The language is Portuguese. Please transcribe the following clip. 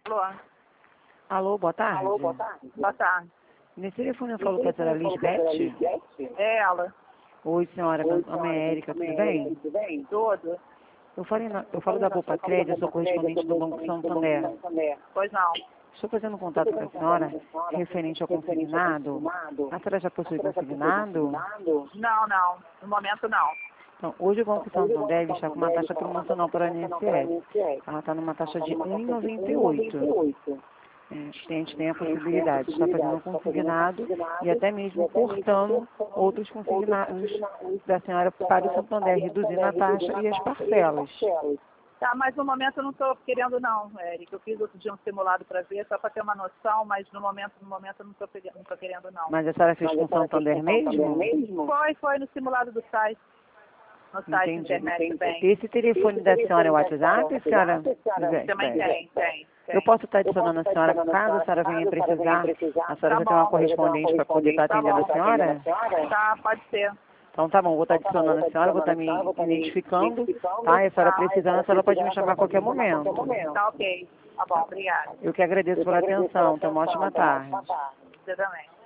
Alô? Alô, boa tarde. Boa tarde. Nesse telefone eu falo com a senhora Lisbeth. É ela. Oi, senhora. Meu nome é Érica, tudo bem? Tudo? Eu falo da Poupa Crédito, eu sou correspondente do Banco Santander. Pois não. Estou fazendo contato com a senhora referente ao consignado. A senhora já possui consignado? Não. No momento, não. Então, hoje o Banco Santander está com uma taxa promocional para a INSS. Ela está numa taxa de R$ 1,98. A gente tem a possibilidade de estar fazendo um consignado e até mesmo cortando outros consignados da senhora para o Santander, reduzindo a taxa e as parcelas. Tá, mas no momento eu não estou querendo não, Érica. Eu fiz outro dia um simulado para ver, só para ter uma noção, mas no momento eu não estou querendo não. Mas a senhora fez com o Santander mesmo? Foi no simulado do site. No site da internet também. Esse telefone da senhora é o WhatsApp, senhora? Também tem. Eu posso estar adicionando a senhora, caso a senhora venha precisar, a senhora já tem uma correspondente para poder estar atendendo a senhora? Tá, pode ser. Então tá bom, vou estar adicionando a senhora, vou estar me identificando, tá? E a senhora precisando, a senhora pode me chamar a qualquer momento. Tá ok. Tá bom, obrigada. Eu que agradeço pela atenção, tenha uma ótima tarde. Você também.